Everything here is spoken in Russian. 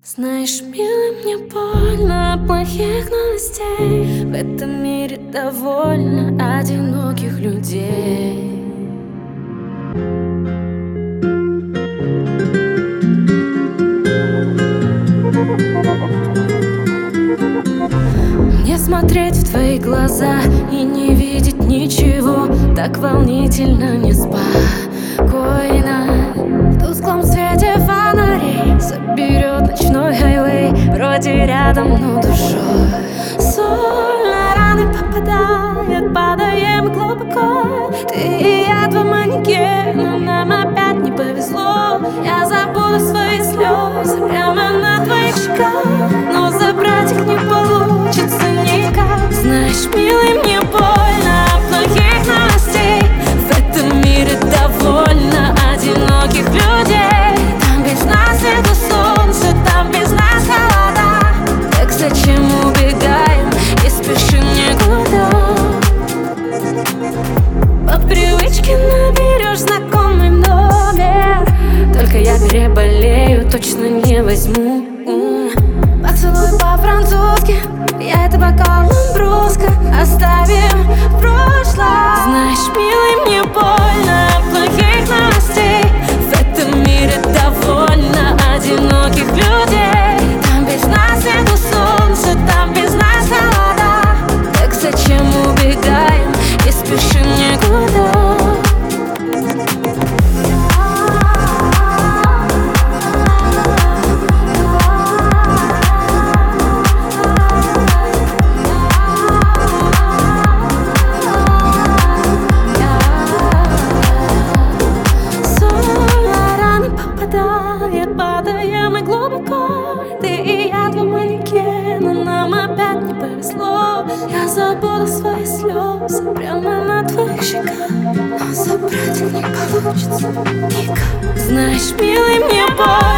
Знаешь, милый, мне больно от плохих новостей. В этом мире довольно одиноких людей. Мне смотреть в твои глаза и не видеть ничего так волнительно, неспокойно. В тусклом свете фонарей соберет ночной хайвей, вроде рядом, но душой. Соль на раны попадает, падаем глубоко. Ты и я, два манекена, нам опять не повезло. Я забуду свои слезы прямо на твоих щеках, но забрать их не получится никак. Знаешь, милый, мне больно от плохих новостей. В этом мире довольно одиноких людей. Там без нас нету солнца, там без нас холода. Так зачем убегаем и спешим никуда? По привычке наберешь знакомый номер, только я переболею, точно не возьму. Поцелуй по-французски, я это бокалом бруско оставим в прошлом. Знаешь, милый, мне больно от плохих новостей. В этом мире довольно одиноких людей. Там без нас нету солнца, там без нас холода. Так зачем убегаем и спешим никуда? Падаем и глубоко. Ты и я, два манекена, нам опять не повезло. Я забуду свои слезы прямо на твоих щеках, но забрать их не получится никак. Знаешь, милый, мне больно